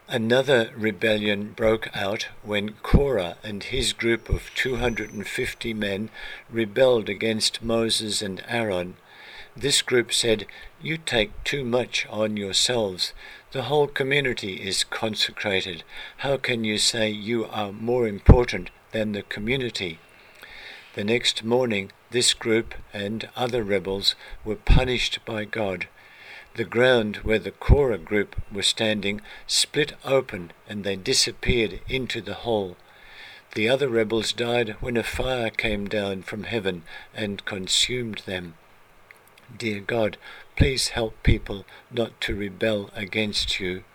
Another rebellion broke out when Korah and his group of 250 men rebelled against Moses and Aaron. This group said, "You take too much on yourselves. The whole community is consecrated. How can you say you are more important than the community?" The next morning, this group and other rebels were punished by God. The ground where the Korah group were standing split open and they disappeared into the hole. The other rebels died when a fire came down from heaven and consumed them. Dear God, please help people not to rebel against you.